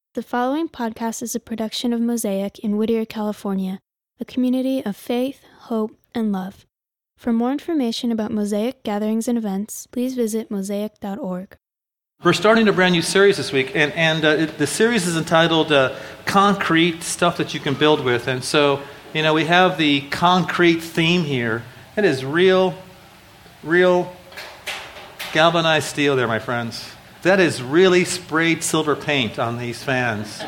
The following podcast is a production of Mosaic in Whittier, California, a community of faith, hope, and love. For more information about Mosaic gatherings and events, please visit mosaic.org. We're starting a brand new series this week, and the series is entitled Concrete Stuff That You Can Build With. And so, we have the concrete theme here. It is real galvanized steel there, my friends. That is really sprayed silver paint on these fans.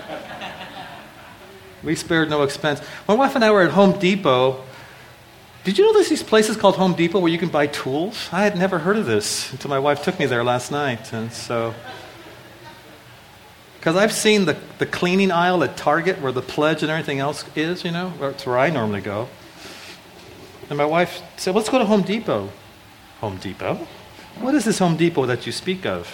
We spared no expense. My wife and I were at Home Depot. Did you know there's these places called Home Depot where you can buy tools? I had never heard of this until my wife took me there last night. And so, because I've seen the cleaning aisle at Target where the Pledge and everything else is, that's where I normally go. And my wife said, let's go to Home Depot. Home Depot? What is this Home Depot that you speak of?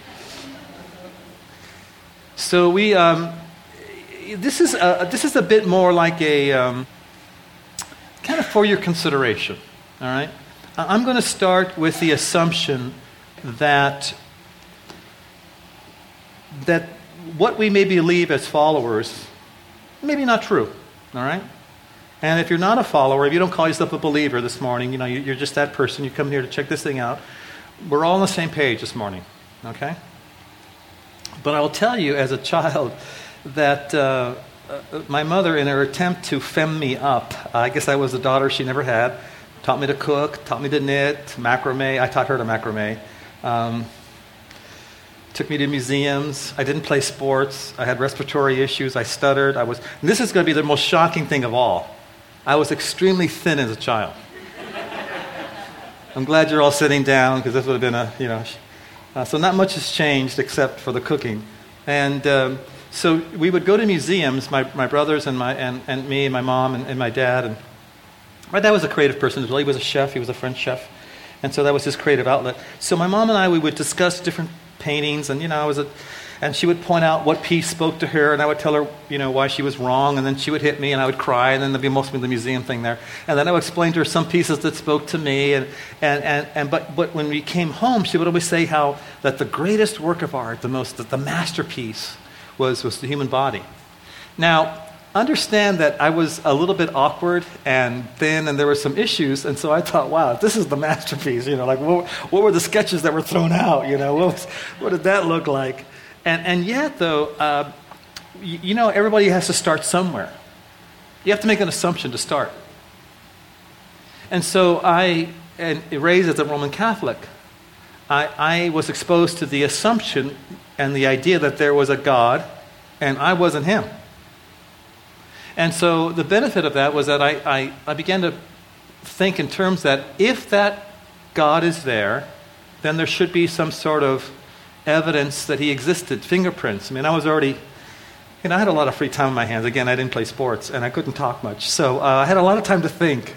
So we, this is a bit more like a kind of for your consideration. All right, I'm going to start with the assumption that what we may believe as followers maybe not true. All right, and if you're not a follower, if you don't call yourself a believer this morning, you're just that person. You come here to check this thing out. We're all on the same page this morning. Okay. But I will tell you, as a child, that my mother, in her attempt to fem me up, I guess I was the daughter she never had, taught me to cook, taught me to knit, macrame. I taught her to macrame. Took me to museums. I didn't play sports. I had respiratory issues. I stuttered. And this is going to be the most shocking thing of all. I was extremely thin as a child. I'm glad you're all sitting down, because this would have been so not much has changed except for the cooking. And so we would go to museums, my brothers and me and my mom and my dad. And my dad was a creative person as well. He was a chef. He was a French chef. And so that was his creative outlet. So my mom and I, we would discuss different paintings. And, and she would point out what piece spoke to her. And I would tell her, why she was wrong. And then she would hit me and I would cry. And then there'd be mostly the museum thing there. And then I would explain to her some pieces that spoke to me. But when we came home, she would always say how that the greatest work of art, the masterpiece was the human body. Now, understand that I was a little bit awkward and thin, and there were some issues, and so I thought, wow, this is the masterpiece. What were the sketches that were thrown out? What did that look like? And yet, though, everybody has to start somewhere. You have to make an assumption to start. And so raised as a Roman Catholic, I was exposed to the assumption and the idea that there was a God, and I wasn't him. And so the benefit of that was that I began to think in terms that if that God is there, then there should be some sort of evidence that he existed, fingerprints. I was already, I had a lot of free time on my hands. Again, I didn't play sports, and I couldn't talk much. So I had a lot of time to think.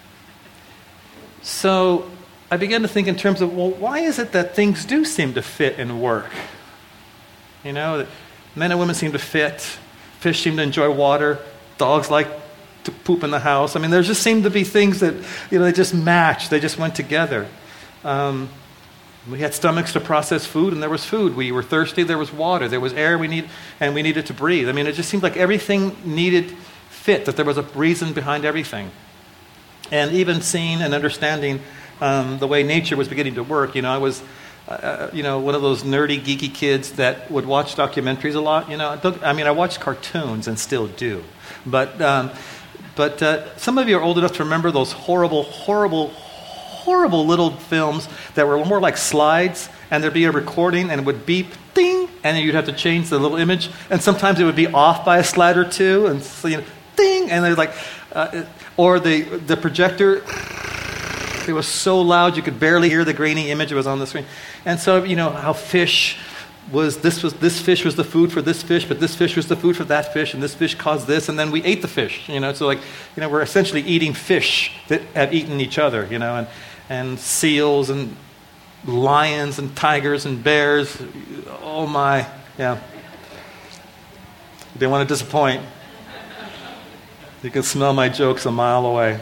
So I began to think in terms of, why is it that things do seem to fit and work? That men and women seem to fit. Fish seem to enjoy water. Dogs like to poop in the house. There just seemed to be things that, they just matched. They just went together. We had stomachs to process food, and there was food. We were thirsty, there was water. There was air we needed to breathe. It just seemed like everything needed fit, that there was a reason behind everything. And even seeing and understanding the way nature was beginning to work, I was one of those nerdy, geeky kids that would watch documentaries a lot. I watched cartoons and still do. But some of you are old enough to remember those horrible little films that were more like slides, and there'd be a recording, and it would beep, ding, and then you'd have to change the little image, and sometimes it would be off by a slide or two, and so, ding, and they're like, or the projector. It was so loud you could barely hear the grainy image that was on the screen. And so, how this fish was the food for this fish, but this fish was the food for that fish, and this fish caused this, and then we ate the fish. So we're essentially eating fish that have eaten each other, and seals and lions and tigers and bears. Oh my, yeah. Didn't want to disappoint. You can smell my jokes a mile away.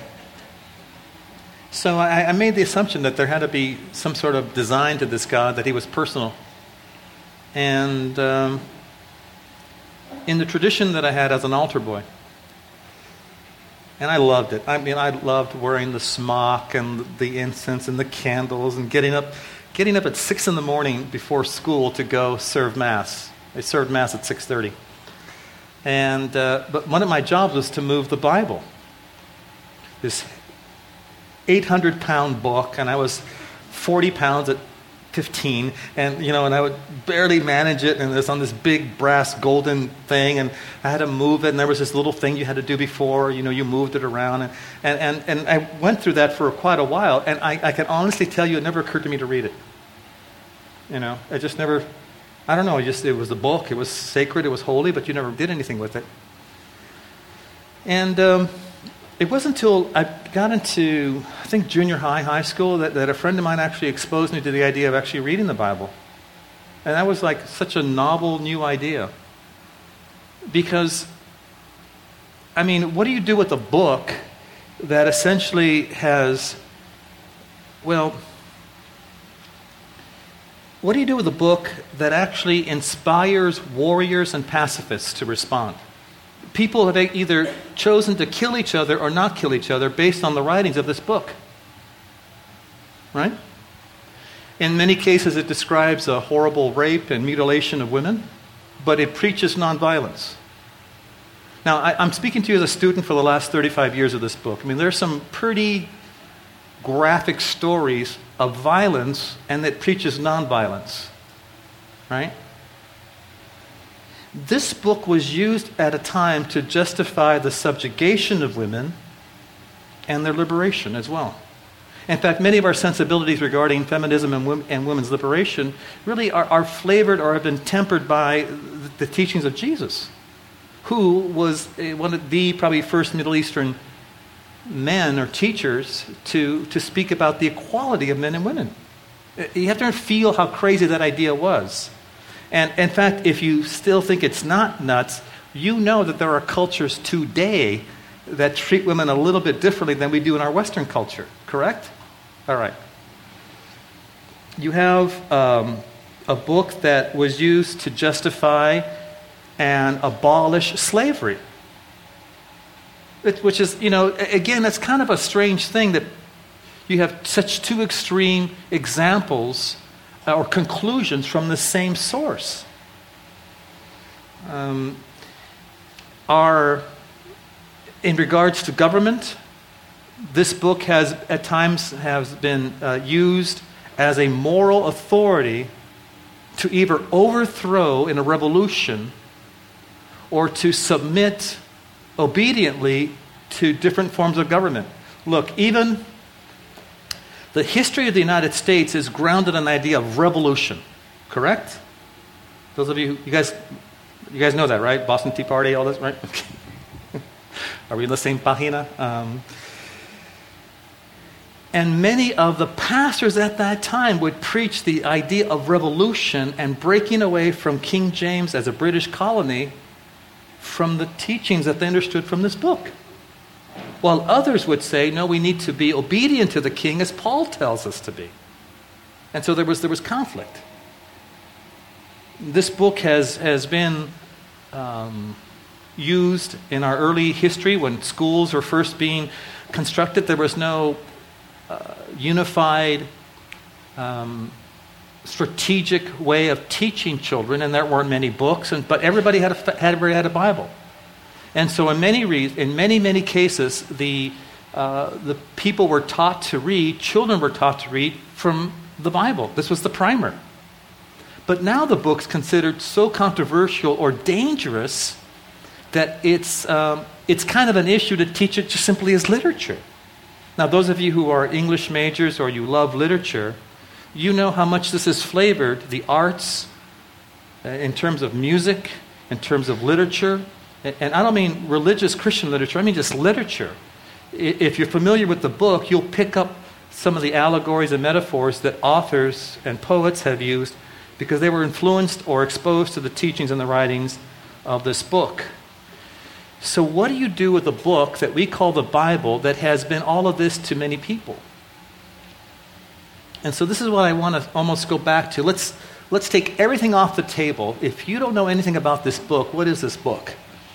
So I made the assumption that there had to be some sort of design to this God, that he was personal. And in the tradition that I had as an altar boy. And I loved it. I mean, I loved wearing the smock and the incense and the candles and getting up at 6 in the morning before school to go serve Mass. I served Mass at 6:30. And but one of my jobs was to move the Bible. This 800-pound book, and I was 40 pounds at 15, and and I would barely manage it, and it was on this big brass golden thing, and I had to move it, and there was this little thing you had to do before, you moved it around, and I went through that for quite a while, and I can honestly tell you it never occurred to me to read it. I just never, I don't know, it was a book, it was sacred, it was holy, but you never did anything with it. And it wasn't until I got into, I think, junior high school, that a friend of mine actually exposed me to the idea of actually reading the Bible. And that was like such a novel, new idea. Because, I mean, what do you do with a book that essentially has, what do you do with a book that actually inspires warriors and pacifists to respond? People have either chosen to kill each other or not kill each other based on the writings of this book. Right? In many cases, it describes a horrible rape and mutilation of women, but it preaches nonviolence. Now, I'm speaking to you as a student for the last 35 years of this book. I mean, there's some pretty graphic stories of violence, and it preaches nonviolence. Right? This book was used at a time to justify the subjugation of women and their liberation as well. In fact, many of our sensibilities regarding feminism and women's liberation really are flavored or have been tempered by the teachings of Jesus, who was one of the probably first Middle Eastern men or teachers to speak about the equality of men and women. You have to feel how crazy that idea was. And in fact, if you still think it's not nuts, you know that there are cultures today that treat women a little bit differently than we do in our Western culture, correct? All right. You have a book that was used to justify and abolish slavery. Which is, again, that's kind of a strange thing that you have such two extreme examples or conclusions from the same source. In regards to government, this book has at times been used as a moral authority to either overthrow in a revolution or to submit obediently to different forms of government. Look, even the history of the United States is grounded in the idea of revolution, correct? Those of you guys know that, right? Boston Tea Party, all this, right? Are we in the same página? And many of the pastors at that time would preach the idea of revolution and breaking away from King James as a British colony from the teachings that they understood from this book. While others would say, no, we need to be obedient to the king as Paul tells us to be. And so there was conflict. This book has been used in our early history when schools were first being constructed. There was no unified strategic way of teaching children, and there weren't many books, but everybody had a Bible. And so in many cases, the people were taught to read, children were taught to read from the Bible. This was the primer. But now the book's considered so controversial or dangerous that it's kind of an issue to teach it just simply as literature. Now, those of you who are English majors or you love literature, you know how much this has flavored the arts in terms of music, in terms of literature. And I don't mean religious Christian literature, I mean just literature. If you're familiar with the book, you'll pick up some of the allegories and metaphors that authors and poets have used because they were influenced or exposed to the teachings and the writings of this book. So what do you do with a book that we call the Bible that has been all of this to many people? And so this is what I want to almost go back to. Let's let's take everything off the table. If you don't know anything about this book, what is this book?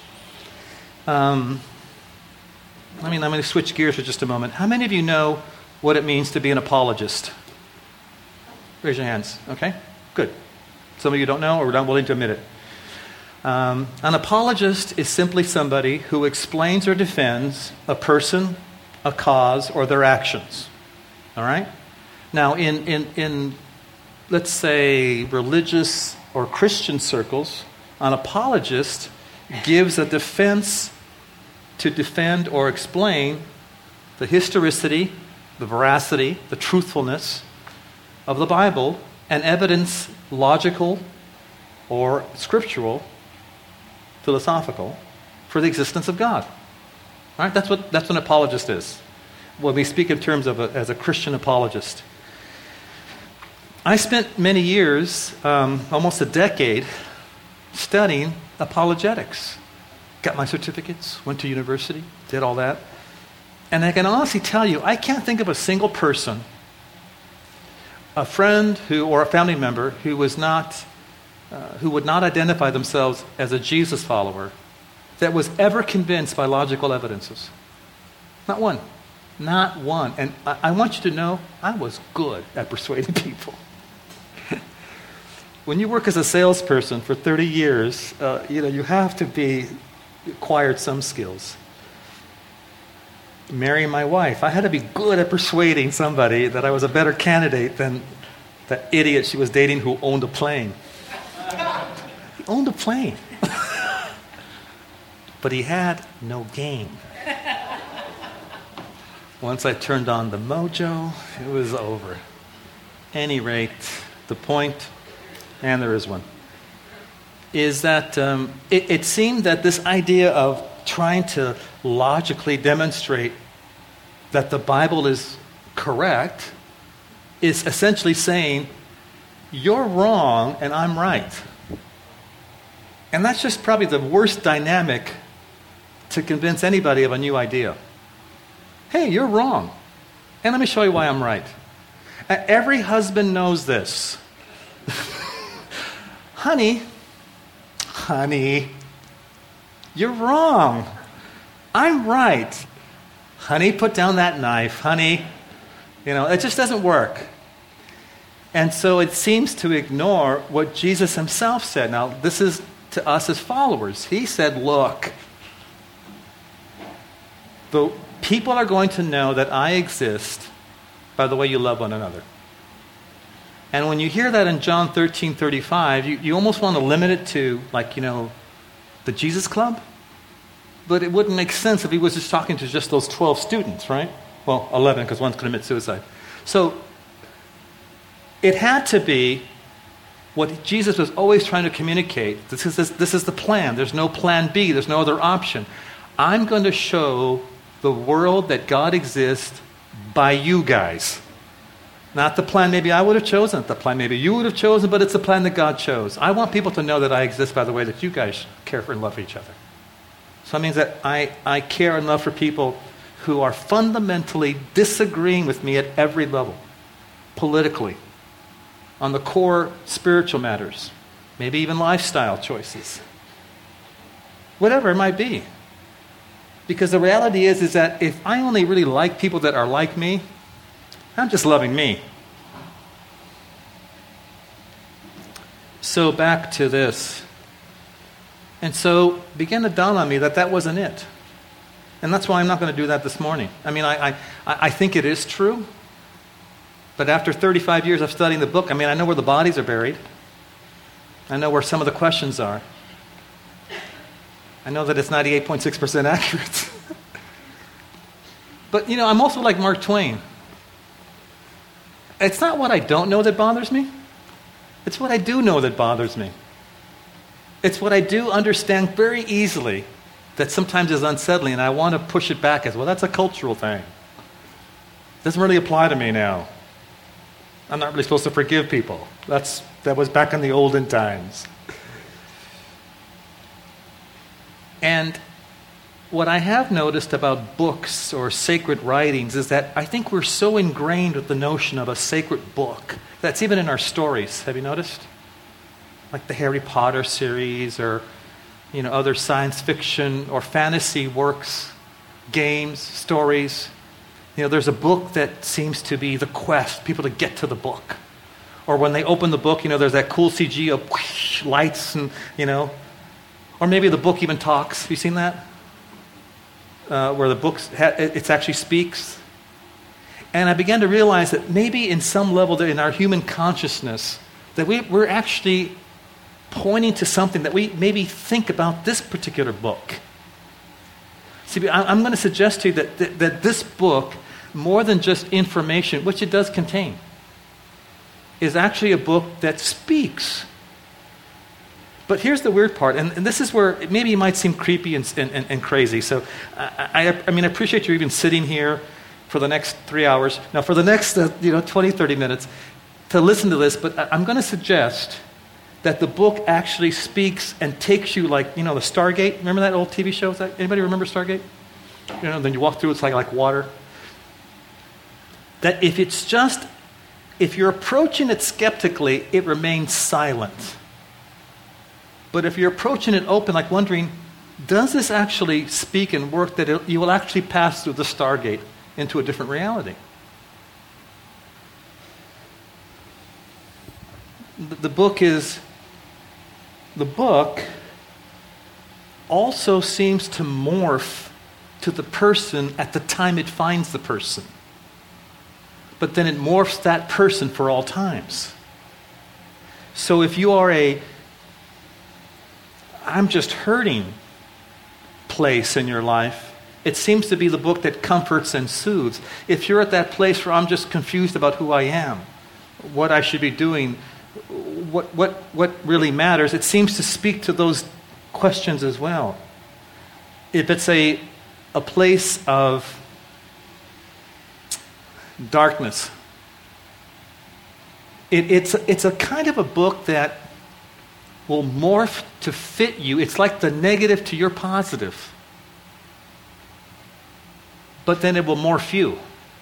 I'm going to switch gears for just a moment. How many of you know what it means to be an apologist? Raise your hands. Okay, good. Some of you don't know or are not willing to admit it. An apologist is simply somebody who explains or defends a person, a cause, or their actions. All right? Now, in let's say, religious or Christian circles, an apologist gives a defense to defend or explain the historicity, the veracity, the truthfulness of the Bible and evidence logical or scriptural, philosophical, for the existence of God. All right? That's what an apologist is. When we speak in terms of as a Christian apologist. I spent many years, almost a decade, studying apologetics. Got my certificates, went to university, did all that. And I can honestly tell you, I can't think of a single person, a friend or a family member who would not identify themselves as a Jesus follower that was ever convinced by logical evidences. Not one. Not one. And I want you to know, I was good at persuading people. When you work as a salesperson for 30 years, you have to be acquired some skills. Marrying my wife, I had to be good at persuading somebody that I was a better candidate than that idiot she was dating who owned a plane. He owned a plane. But he had no game. Once I turned on the mojo, it was over. Any rate, the point, and there is one, is that it seemed that this idea of trying to logically demonstrate that the Bible is correct is essentially saying, you're wrong and I'm right. And that's just probably the worst dynamic to convince anybody of a new idea. Hey, you're wrong. And let me show you why I'm right. Every husband knows this. Honey, you're wrong. I'm right. Honey, put down that knife. Honey, it just doesn't work. And so it seems to ignore what Jesus himself said. Now, this is to us as followers. He said, look, the people are going to know that I exist by the way you love one another. And when you hear that in John 13:35, you almost want to limit it to, the Jesus Club. But it wouldn't make sense if he was just talking to just those 12 students, right? Well, 11, because one's going to commit suicide. So it had to be what Jesus was always trying to communicate. This is the plan. There's no plan B. There's no other option. I'm going to show the world that God exists by you guys. Not the plan maybe I would have chosen, not the plan maybe you would have chosen, but it's the plan that God chose. I want people to know that I exist by the way that you guys care for and love each other. So that means that I care and love for people who are fundamentally disagreeing with me at every level. Politically, on the core spiritual matters, maybe even lifestyle choices. Whatever it might be. Because the reality is that if I only really like people that are like me, I'm just loving me. So back to this. And so began to dawn on me that wasn't it. And that's why I'm not going to do that this morning. I mean, I think it is true. But after 35 years of studying the book, I know where the bodies are buried. I know where some of the questions are. I know that it's 98.6% accurate. But, I'm also like Mark Twain. It's not what I don't know that bothers me. It's what I do know that bothers me. It's what I do understand very easily that sometimes is unsettling, and I want to push it back as, well, that's a cultural thing. It doesn't really apply to me now. I'm not really supposed to forgive people. That was back in the olden times. And what I have noticed about books or sacred writings is that I think we're so ingrained with the notion of a sacred book. That's even in our stories. Have you noticed? like the Harry Potter series or, other science fiction or fantasy works, games, stories. There's a book that seems to be the quest, people to get to the book. Or when they open the book, there's that cool CG of whoosh, lights and, or maybe the book even talks. Have you seen that? Where the book, it actually speaks. And I began to realize that maybe in some level in our human consciousness, that we're actually pointing to something that we maybe think about this particular book. See, I'm going to suggest to you that this book, more than just information, which it does contain, is actually a book that speaks. But here's the weird part, and this is where maybe it might seem creepy and crazy. So I appreciate you even sitting here for the next 3 hours. Now, for the next 20, 30 minutes to listen to this, but I'm going to suggest that the book actually speaks and takes you like, the Stargate. Remember that old TV show? Anybody remember Stargate? Then you walk through, it's like water. That if you're approaching it skeptically, it remains silent. But if you're approaching it open, like wondering, does this actually speak and work, that you will actually pass through the Stargate into a different reality? The book also seems to morph to the person at the time it finds the person. But then it morphs that person for all times. So if you are I'm just hurting place in your life, it seems to be the book that comforts and soothes. If you're at that place where I'm just confused about who I am, what I should be doing, what really matters, it seems to speak to those questions as well. If it's a place of darkness, it's a kind of a book that will morph to fit you. It's like the negative to your positive. But then it will morph you.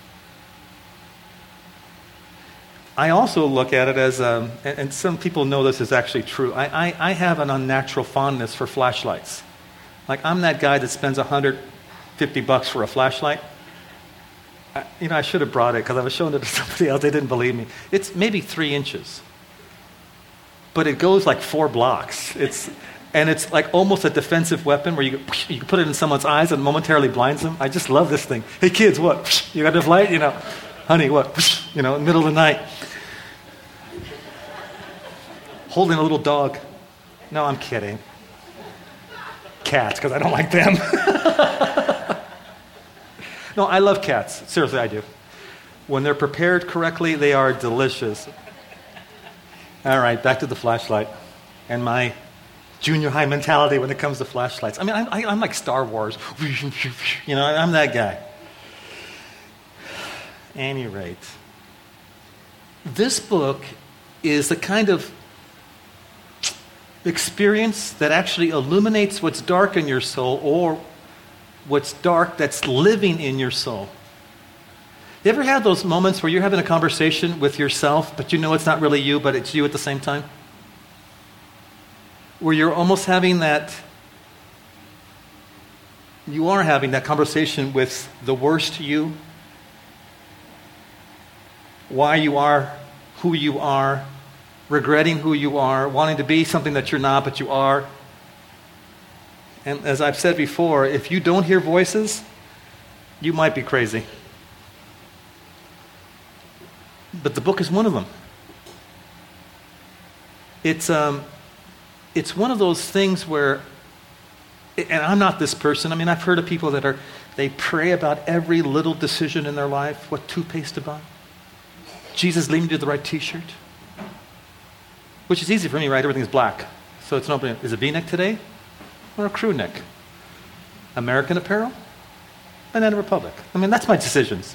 I also look at it as, and some people know this is actually true, I have an unnatural fondness for flashlights. Like, I'm that guy that spends $150 for a flashlight. I should have brought it because I was showing it to somebody else. They didn't believe me. It's maybe 3 inches. But it goes like 4 blocks. It's like almost a defensive weapon where you can put it in someone's eyes and momentarily blinds them. I just love this thing. Hey kids, what? You got enough light? Honey, what? In the middle of the night. Holding a little dog. No, I'm kidding. Cats, because I don't like them. No, I love cats. Seriously, I do. When they're prepared correctly, they are delicious. All right, back to the flashlight and my junior high mentality when it comes to flashlights. I'm like Star Wars. I'm that guy. At any rate, this book is the kind of experience that actually illuminates what's dark in your soul, or what's dark that's living in your soul. You ever had those moments where you're having a conversation with yourself, but it's not really you, but it's you at the same time? Where you're almost having you are having that conversation with the worst you. Why you are who you are, regretting who you are, wanting to be something that you're not, but you are. And as I've said before, if you don't hear voices, you might be crazy. But the book is one of them. It's one of those things where, and I'm not this person. I've heard of people they pray about every little decision in their life. What toothpaste to buy? Jesus, lead me to the right T-shirt. Which is easy for me, right? Everything's black. So it's no, is it V-neck today? Or a crew neck? American Apparel? Banana Republic. That's my decisions.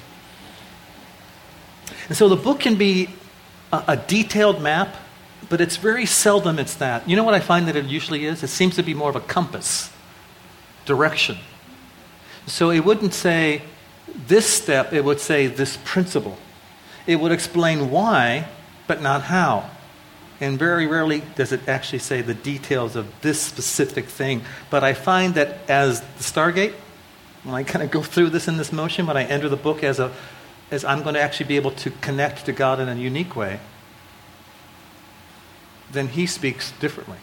And so the book can be a detailed map, but it's very seldom it's that. You know what I find that it usually is? It seems to be more of a compass, direction. So it wouldn't say this step, it would say this principle. It would explain why, but not how. And very rarely does it actually say the details of this specific thing. But I find that as the Stargate, when I kind of go through this in this motion, when I enter the book as I'm going to actually be able to connect to God in a unique way, then he speaks differently.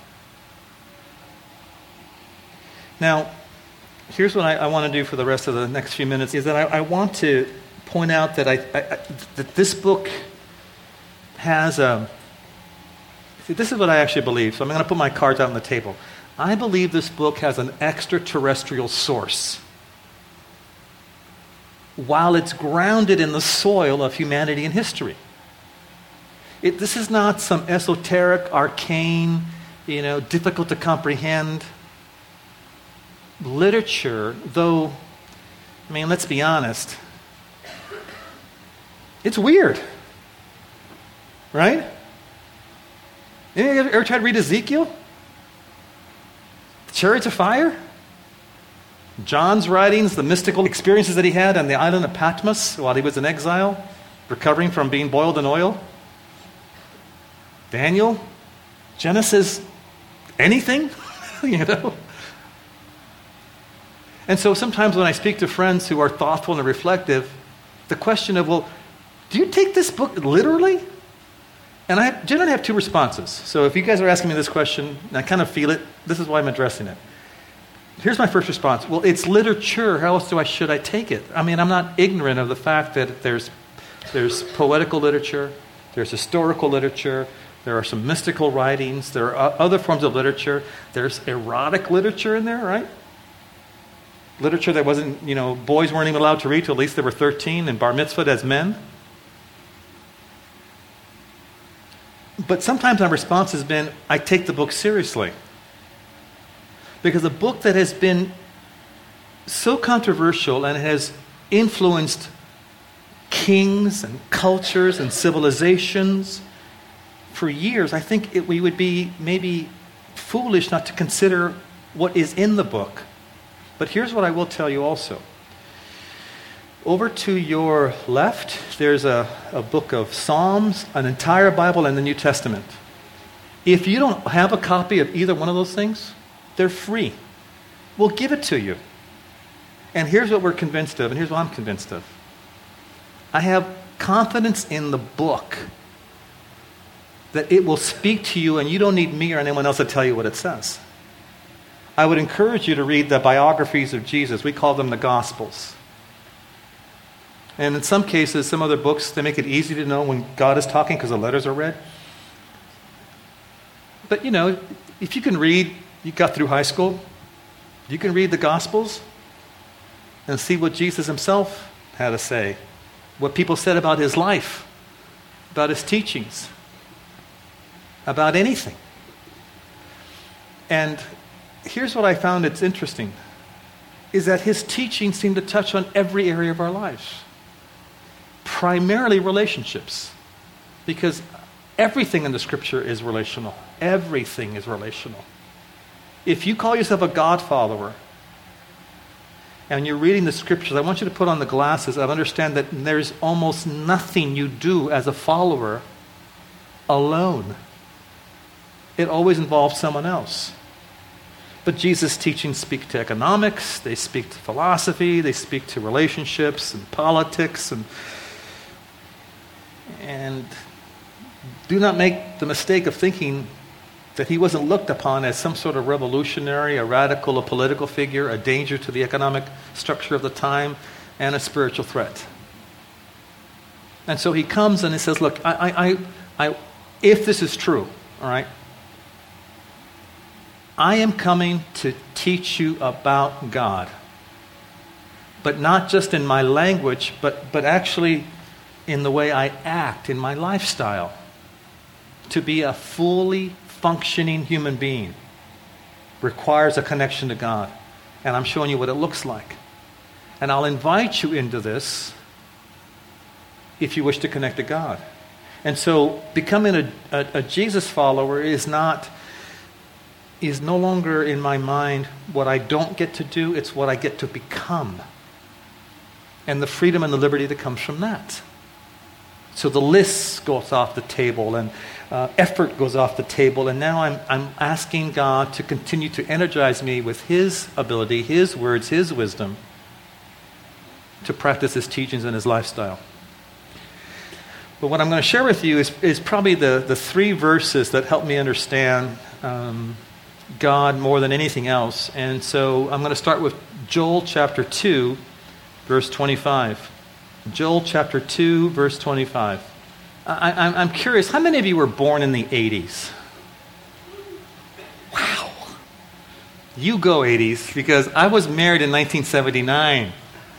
Now, here's what I want to do for the rest of the next few minutes, is that I want to point out that that this book has this is what I actually believe, so I'm going to put my cards out on the table. I believe this book has an extraterrestrial source, while it's grounded in the soil of humanity and history. This is not some esoteric, arcane, difficult to comprehend literature, though, let's be honest, it's weird, right? Any of you ever tried to read Ezekiel? The chariots of fire? John's writings, the mystical experiences that he had on the island of Patmos while he was in exile, recovering from being boiled in oil? Daniel? Genesis? Anything? And so sometimes when I speak to friends who are thoughtful and reflective, the question of, well, do you take this book literally? And I generally have two responses. So if you guys are asking me this question, and I kind of feel it, this is why I'm addressing it. Here's my first response. Well, it's literature. How else should I take it? I'm not ignorant of the fact that there's poetical literature, there's historical literature, there are some mystical writings, there are other forms of literature. There's erotic literature in there, right? Literature that wasn't, boys weren't even allowed to read till at least they were 13 and bar mitzvahed as men. But sometimes my response has been, I take the book seriously. Because a book that has been so controversial and has influenced kings and cultures and civilizations for years, I think we would be maybe foolish not to consider what is in the book. But here's what I will tell you also. Over to your left, there's a book of Psalms, an entire Bible, and the New Testament. If you don't have a copy of either one of those things, they're free. We'll give it to you. And here's what we're convinced of, and here's what I'm convinced of. I have confidence in the book that it will speak to you, and you don't need me or anyone else to tell you what it says. I would encourage you to read the biographies of Jesus. We call them the Gospels. And in some cases, some other books, they make it easy to know when God is talking because the letters are read. But if you can read, you got through high school, you can read the Gospels and see what Jesus himself had to say, what people said about his life, about his teachings, about anything. And here's what I found that's interesting, is that his teachings seem to touch on every area of our lives. Primarily relationships. Because everything in the scripture is relational. Everything is relational. If you call yourself a God follower and you're reading the scriptures, I want you to put on the glasses of understand that there's almost nothing you do as a follower alone. It always involves someone else. But Jesus' teachings speak to economics, they speak to philosophy, they speak to relationships and politics, and do not make the mistake of thinking that he wasn't looked upon as some sort of revolutionary, a radical, a political figure, a danger to the economic structure of the time, and a spiritual threat. And so he comes and he says, look, if this is true, all right, I am coming to teach you about God. But not just in my language, but actually in the way I act, in my lifestyle. To be a fully functioning human being requires a connection to God. And I'm showing you what it looks like. And I'll invite you into this if you wish to connect to God. And so becoming a Jesus follower is no longer in my mind what I don't get to do, it's what I get to become. And the freedom and the liberty that comes from that. So the list goes off the table, and effort goes off the table, and now I'm asking God to continue to energize me with His ability, His words, His wisdom, to practice His teachings and His lifestyle. But what I'm going to share with you is probably the three verses that help me understand God more than anything else. And so I'm going to start with Joel chapter 2, verse 25. Joel chapter 2, verse 25. I'm curious, how many of you were born in the 80s? Wow. You go 80s, because I was married in 1979.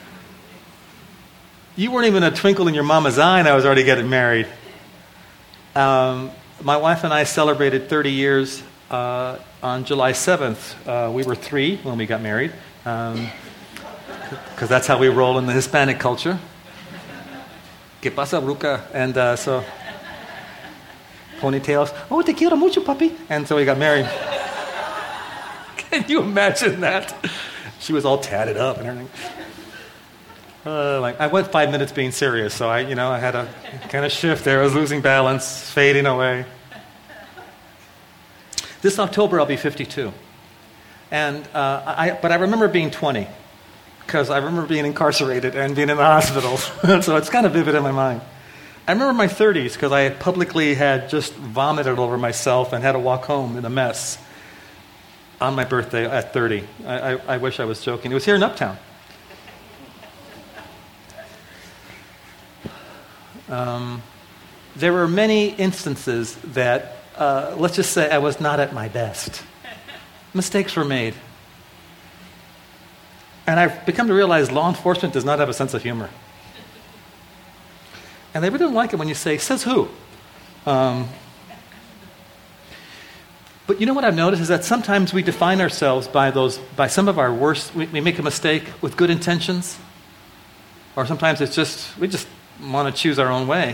You weren't even a twinkle in your mama's eye and I was already getting married. My wife and I celebrated 30 years on July 7th. We were 3 when we got married, because that's how we roll in the Hispanic culture. ¿Qué pasa, Bruca? And so, ponytails. Oh, te quiero mucho, papi. And so we got married. Can you imagine that? She was all tatted up and everything. I went 5 minutes being serious, so I had a kind of shift there. I was losing balance, fading away. This October, I'll be 52. And but I remember being 20. Because I remember being incarcerated and being in the hospital. So it's kind of vivid in my mind. I remember my 30s because I publicly had just vomited over myself and had to walk home in a mess on my birthday at 30. I wish I was joking. It was here in Uptown. There were many instances that, let's just say, I was not at my best. Mistakes were made. And I've become to realize law enforcement does not have a sense of humor. And they really don't like it when you say, says who? But you know what I've noticed is that sometimes we define ourselves by some of our worst, we make a mistake with good intentions. Or sometimes we just want to choose our own way.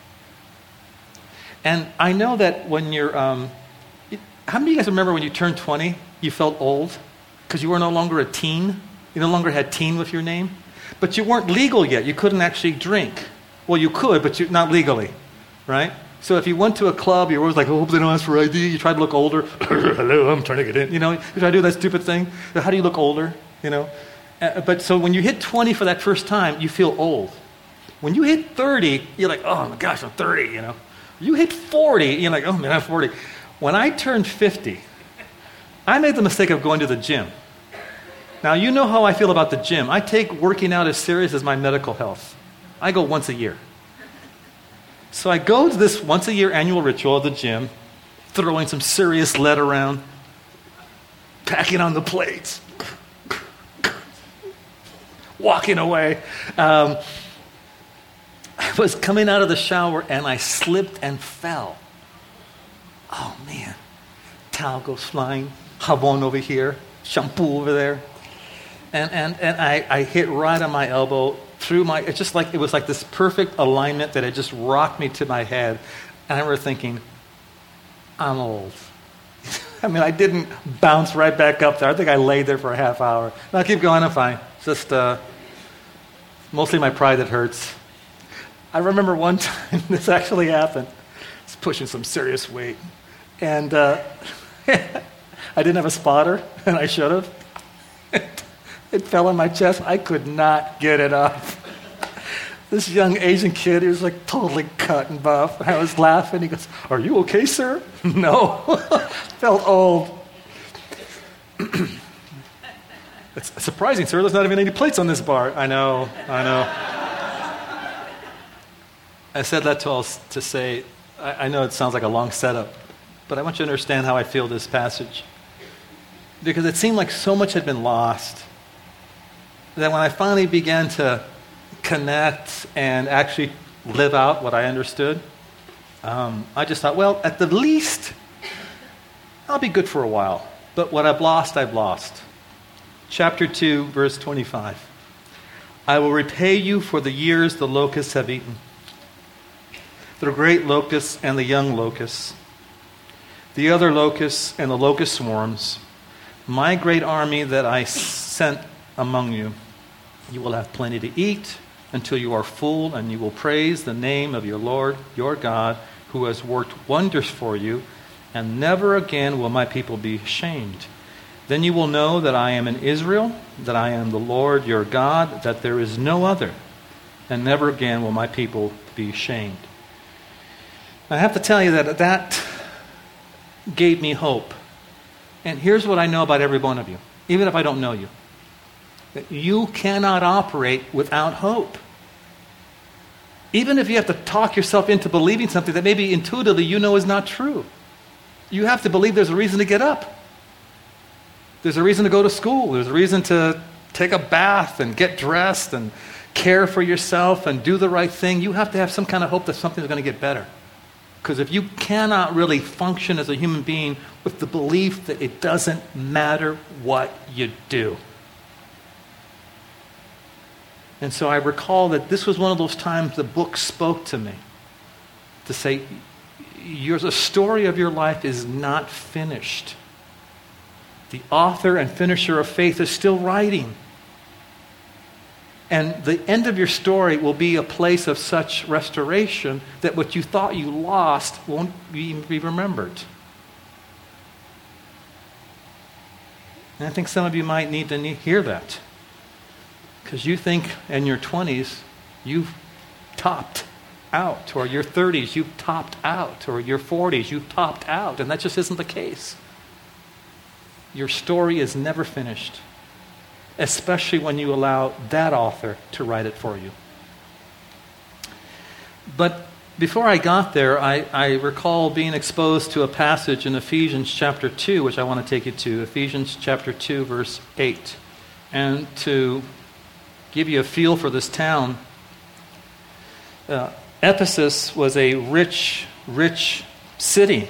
And I know that when you're, how many of you guys remember when you turned 20, you felt old? Because you were no longer a teen? You no longer had teen with your name? But you weren't legal yet. You couldn't actually drink. Well, you could, but not legally, right? So if you went to a club, you were always like, oh, hope they don't ask for ID. You tried to look older. Hello, I'm trying to get in. You try to do that stupid thing. How do you look older? But so when you hit 20 for that first time, you feel old. When you hit 30, you're like, oh my gosh, I'm 30, You hit 40, you're like, oh man, I'm 40. When I turned 50, I made the mistake of going to the gym. Now, you know how I feel about the gym. I take working out as serious as my medical health. I go once a year. So I go to this once-a-year annual ritual of the gym, throwing some serious lead around, packing on the plates, walking away. I was coming out of the shower, and I slipped and fell. Oh, man. Towel goes flying, jabon over here, shampoo over there. And I hit right on my elbow it's just like, it was like this perfect alignment that it just rocked me to my head. And I remember thinking, I'm old. I mean, I didn't bounce right back up there. I think I laid there for a half hour. No, keep going, I'm fine. Just mostly my pride that hurts. I remember one time this actually happened. I was pushing some serious weight. And I didn't have a spotter, and I should have. It fell on my chest. I could not get it up. This young Asian kid, he was like totally cut and buff. I was laughing. He goes, "Are you okay, sir?" No. Felt old. It's surprising, sir. There's not even any plates on this bar. I know. I said that to say, I know it sounds like a long setup, but I want you to understand how I feel this passage. Because it seemed like so much had been lost that when I finally began to connect and actually live out what I understood, I just thought, well, at the least, I'll be good for a while. But what I've lost, I've lost. Chapter 2, verse 25. I will repay you for the years the locusts have eaten, the great locusts and the young locusts, the other locusts and the locust swarms, my great army that I sent among you. You will have plenty to eat until you are full, and you will praise the name of your Lord, your God, who has worked wonders for you, and never again will my people be ashamed. Then you will know that I am in Israel, that I am the Lord your God, that there is no other, and never again will my people be ashamed. I have to tell you that gave me hope. And here's what I know about every one of you, even if I don't know you. That you cannot operate without hope. Even if you have to talk yourself into believing something that maybe intuitively you know is not true. You have to believe there's a reason to get up. There's a reason to go to school. There's a reason to take a bath and get dressed and care for yourself and do the right thing. You have to have some kind of hope that something's going to get better. Because if you cannot really function as a human being with the belief that it doesn't matter what you do. And so I recall that this was one of those times the book spoke to me to say, the story of your life is not finished. The author and finisher of faith is still writing. And the end of your story will be a place of such restoration that what you thought you lost won't be remembered. And I think some of you might need to hear that. Because you think in your 20s, you've topped out. Or your 30s, you've topped out. Or your 40s, you've topped out. And that just isn't the case. Your story is never finished. Especially when you allow that author to write it for you. But before I got there, I recall being exposed to a passage in Ephesians chapter 2, which I want to take you to. Ephesians chapter 2, verse 8. And to give you a feel for this town, Ephesus was a rich city.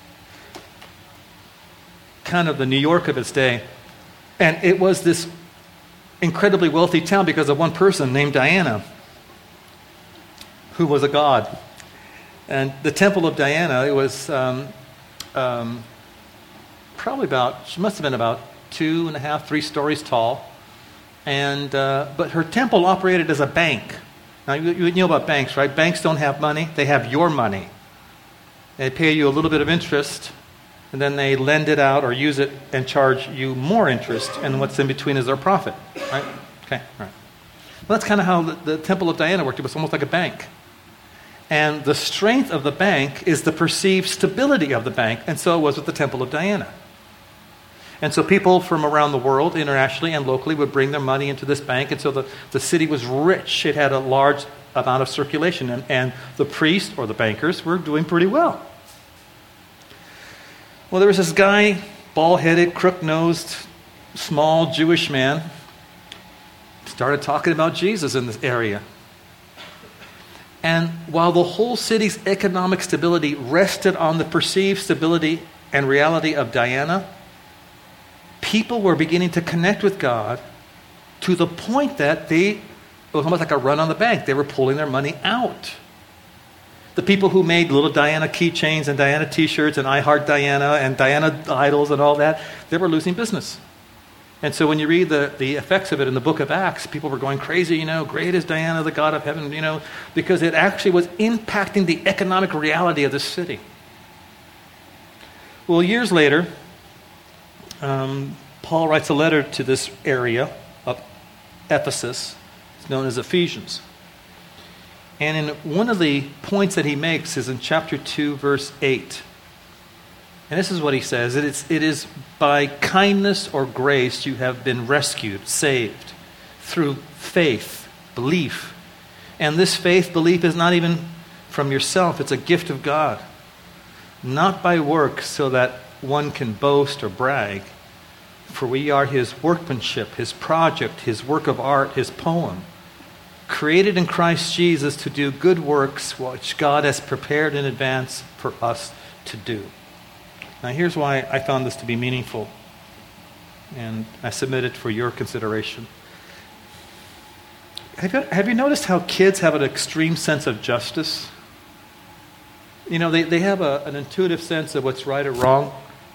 Kind of the New York of its day. And it was this incredibly wealthy town because of one person named Diana, who was a god. And the temple of Diana, it was probably she must have been about 2.5, 3 stories tall. And but her temple operated as a bank. Now you know about banks, right? Banks don't have money; they have your money. They pay you a little bit of interest, and then they lend it out or use it and charge you more interest, and what's in between is their profit, right? Okay, all right. Well, that's kind of how the Temple of Diana worked. It was almost like a bank. And the strength of the bank is the perceived stability of the bank, and so it was with the Temple of Diana. And so people from around the world, internationally and locally, would bring their money into this bank, and so the city was rich. It had a large amount of circulation, and the priests or the bankers were doing pretty well. Well, there was this guy, bald-headed, crook-nosed, small Jewish man, started talking about Jesus in this area. And while the whole city's economic stability rested on the perceived stability and reality of Diana, people were beginning to connect with God to the point that it was almost like a run on the bank. They were pulling their money out. The people who made little Diana keychains and Diana t-shirts and I Heart Diana and Diana idols and all that, they were losing business. And so when you read the effects of it in the book of Acts, people were going crazy, great is Diana, the God of heaven, because it actually was impacting the economic reality of the city. Well, years later, Paul writes a letter to this area of Ephesus. It's known as Ephesians. And in one of the points that he makes is in chapter 2, verse 8. And this is what he says. It is by kindness or grace you have been rescued, saved, through faith, belief. And this faith, belief is not even from yourself. It's a gift of God. Not by works so that one can boast or brag. For we are his workmanship, his project, his work of art, his poem. Created in Christ Jesus to do good works which God has prepared in advance for us to do. Now here's why I found this to be meaningful, and I submit it for your consideration. Have you noticed how kids have an extreme sense of justice? They have an intuitive sense of what's right or wrong.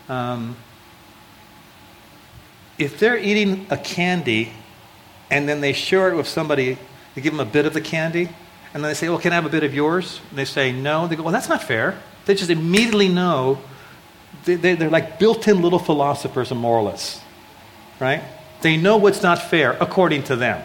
If they're eating a candy and then they share it with somebody, they give them a bit of the candy, And then they say, well, can I have a bit of yours? And they say, no. They go, well, that's not fair. They just immediately know. They're like built-in little philosophers and moralists, right? They know what's not fair according to them.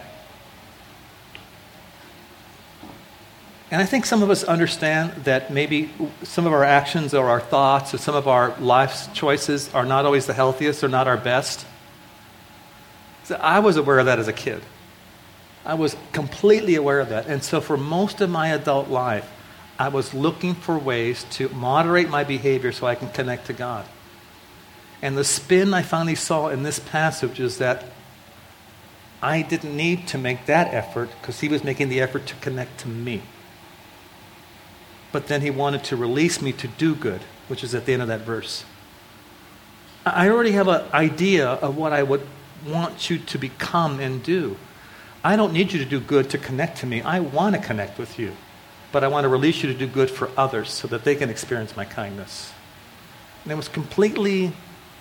And I think some of us understand that maybe some of our actions or our thoughts or some of our life's choices are not always the healthiest or not our best. So I was aware of that as a kid. I was completely aware of that. And so for most of my adult life, I was looking for ways to moderate my behavior so I can connect to God. And the spin I finally saw in this passage is that I didn't need to make that effort because he was making the effort to connect to me. But then he wanted to release me to do good, which is at the end of that verse. I already have an idea of what I would want you to become and do. I don't need you to do good to connect to me. I want to connect with you. But I want to release you to do good for others so that they can experience my kindness. And it was completely,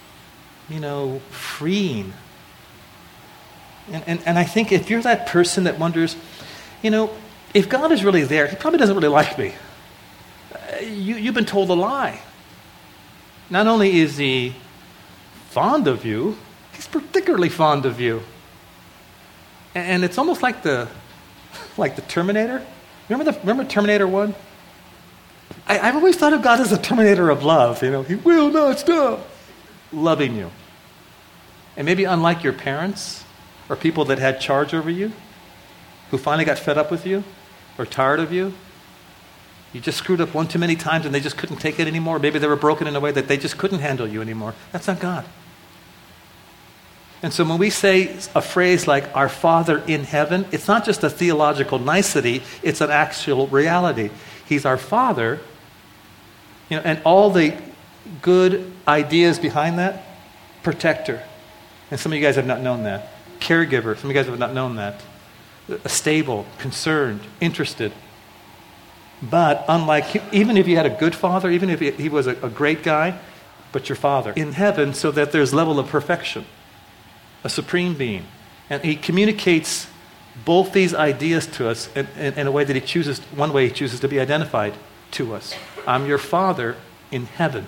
freeing. And I think if you're that person that wonders, if God is really there, he probably doesn't really like me. You've been told a lie. Not only is he fond of you, he's particularly fond of you. And it's almost like the Terminator. Remember Terminator 1? I've always thought of God as a Terminator of love. He will not stop loving you. And maybe unlike your parents or people that had charge over you, who finally got fed up with you or tired of you, you just screwed up one too many times and they just couldn't take it anymore. Maybe they were broken in a way that they just couldn't handle you anymore. That's not God. And so when we say a phrase like, our Father in heaven, it's not just a theological nicety, it's an actual reality. He's our Father, and all the good ideas behind that, protector. And some of you guys have not known that. Caregiver, some of you guys have not known that. Stable, concerned, interested. But unlike, even if you had a good father, even if he was a great guy, but your Father in heaven, so that there's level of perfection, a supreme being. And he communicates both these ideas to us in a way that one way he chooses to be identified to us. I'm your Father in heaven.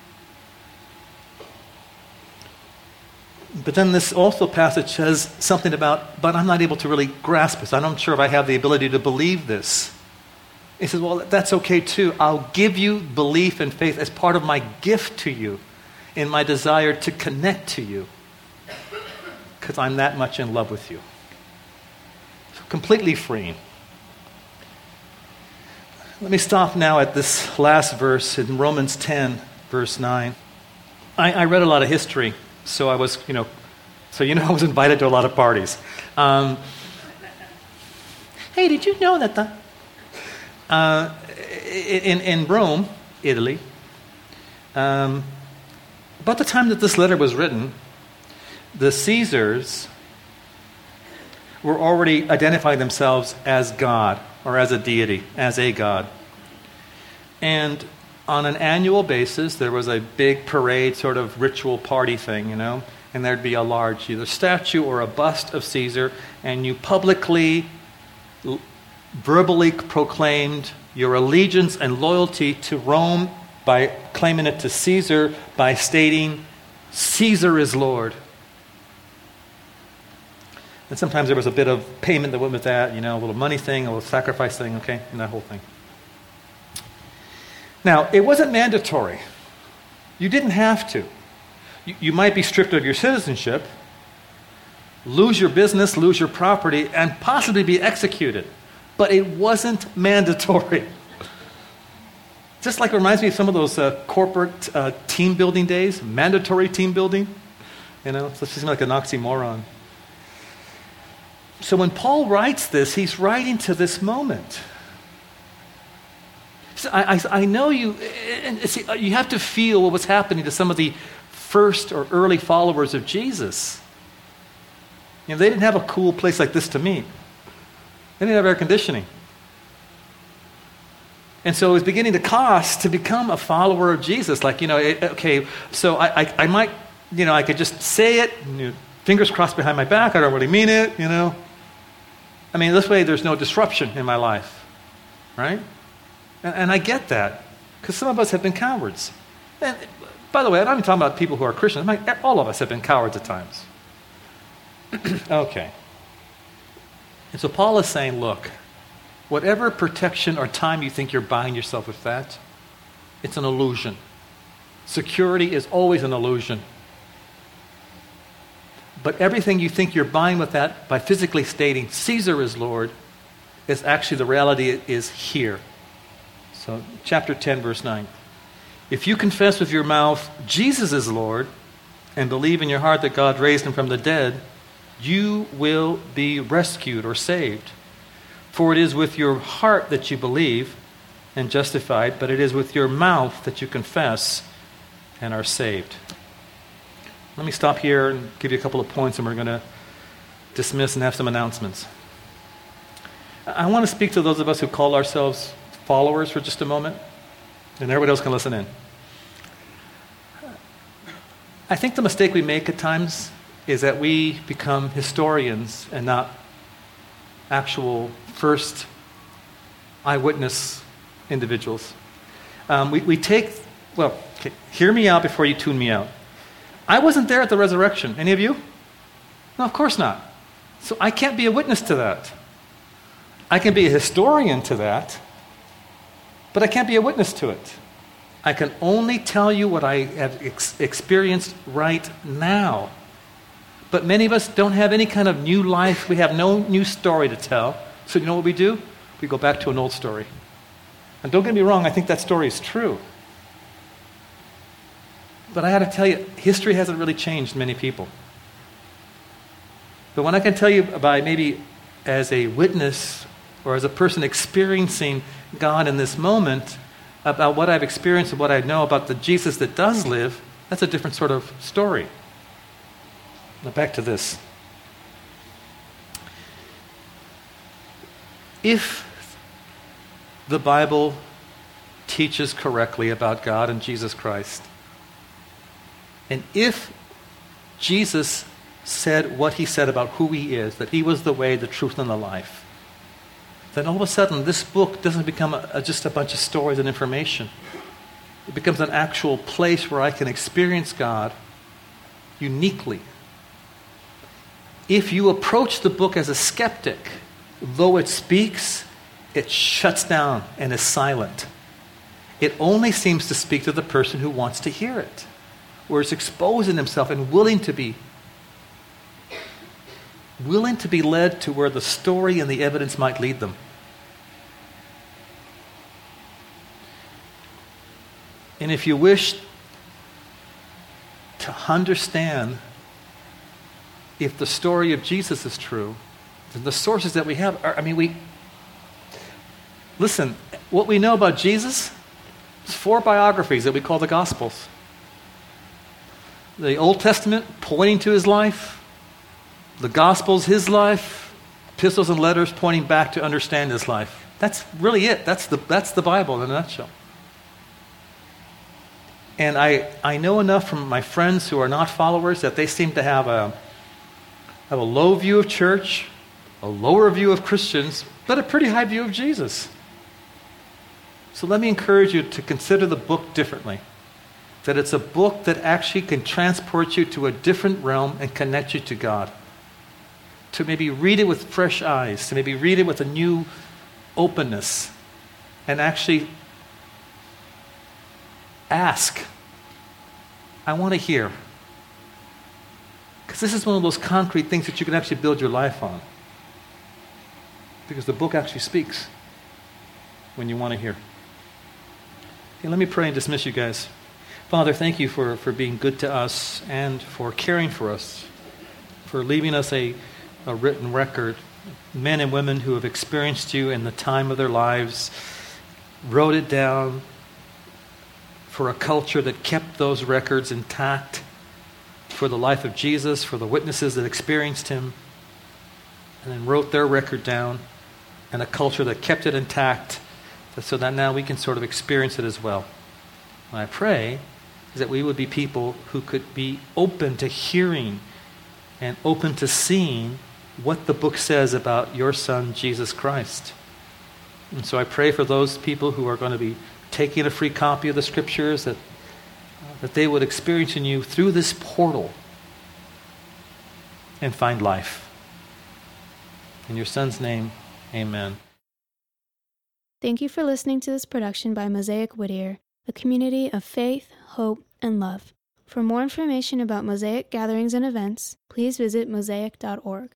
But then this also passage says something about, but I'm not able to really grasp this. I'm not sure if I have the ability to believe this. He says, well, that's okay too. I'll give you belief and faith as part of my gift to you in my desire to connect to you because I'm that much in love with you. So completely freeing. Let me stop now at this last verse in Romans 10, verse 9. I read a lot of history, so I was, I was invited to a lot of parties. Hey, did you know that in Rome, Italy, about the time that this letter was written, the Caesars were already identifying themselves as God or as a deity, as a God. And on an annual basis, there was a big parade, sort of ritual party thing, and there'd be a large either statue or a bust of Caesar, and you publicly verbally proclaimed your allegiance and loyalty to Rome by claiming it to Caesar, by stating, Caesar is Lord. And sometimes there was a bit of payment that went with that, a little money thing, a little sacrifice thing, okay, and that whole thing. Now, it wasn't mandatory. You didn't have to. You might be stripped of your citizenship, lose your business, lose your property, and possibly be executed. But it wasn't mandatory. Just like it reminds me of some of those corporate team building days, mandatory team building. So it seems like an oxymoron. So when Paul writes this, he's writing to this moment. So I know you have to feel what was happening to some of the first or early followers of Jesus. They didn't have a cool place like this to meet. They didn't have air conditioning. And so it was beginning to cost to become a follower of Jesus. Like, so I might, I could just say it, fingers crossed behind my back, I don't really mean it, I mean, this way there's no disruption in my life. right? And I get that, because some of us have been cowards. And by the way, I'm not even talking about people who are Christians. All of us have been cowards at times. Okay. And so Paul is saying, look, whatever protection or time you think you're buying yourself with that, it's an illusion. Security is always an illusion. But everything you think you're buying with that by physically stating Caesar is Lord is actually the reality is here. So chapter 10, verse 9. If you confess with your mouth Jesus is Lord and believe in your heart that God raised him from the dead, you will be rescued or saved. For it is with your heart that you believe and justified, but it is with your mouth that you confess and are saved. Let me stop here and give you a couple of points, and we're going to dismiss and have some announcements. I want to speak to those of us who call ourselves followers for just a moment, and everybody else can listen in. I think the mistake we make at times is that we become historians and not actual first eyewitness individuals. Hear me out before you tune me out. I wasn't there at the resurrection. Any of you? No, of course not. So I can't be a witness to that. I can be a historian to that, but I can't be a witness to it. I can only tell you what I have experienced right now. But many of us don't have any kind of new life. We have no new story to tell. So you know what we do? We go back to an old story. And don't get me wrong, I think that story is true. But I got to tell you, history hasn't really changed many people. But when I can tell you about maybe as a witness or as a person experiencing God in this moment, about what I've experienced and what I know about the Jesus that does live, that's a different sort of story. Now back to this. If the Bible teaches correctly about God and Jesus Christ, and if Jesus said what he said about who he is, that he was the way, the truth, and the life, then all of a sudden this book doesn't become just a bunch of stories and information. It becomes an actual place where I can experience God uniquely. If you approach the book as a skeptic, though it speaks, it shuts down and is silent. It only seems to speak to the person who wants to hear it, where it's exposing himself and willing to be led to where the story and the evidence might lead them. And if you wish to understand if the story of Jesus is true, then the sources that we have are, listen, what we know about Jesus is 4 biographies that we call the Gospels. The Old Testament pointing to his life, the Gospels, his life, epistles and letters pointing back to understand his life. That's really it. That's the Bible in a nutshell. And I know enough from my friends who are not followers that they seem to have a low view of church, a lower view of Christians, but a pretty high view of Jesus. So let me encourage you to consider the book differently. That it's a book that actually can transport you to a different realm and connect you to God. To maybe read it with fresh eyes, to maybe read it with a new openness, and actually ask, I want to hear. Because this is one of those concrete things that you can actually build your life on. Because the book actually speaks when you want to hear. Okay, let me pray and dismiss you guys. Father, thank you for being good to us and for caring for us, for leaving us a written record. Men and women who have experienced you in the time of their lives, wrote it down for a culture that kept those records intact, for the life of Jesus, for the witnesses that experienced him, and then wrote their record down, and a culture that kept it intact, so that now we can sort of experience it as well. And I pray is that we would be people who could be open to hearing and open to seeing what the book says about your Son, Jesus Christ. And so I pray for those people who are going to be taking a free copy of the Scriptures, that they would experience in you through this portal and find life. In your Son's name, amen. Thank you for listening to this production by Mosaic Whittier, a community of faith, hope, and love. For more information about Mosaic gatherings and events, please visit mosaic.org.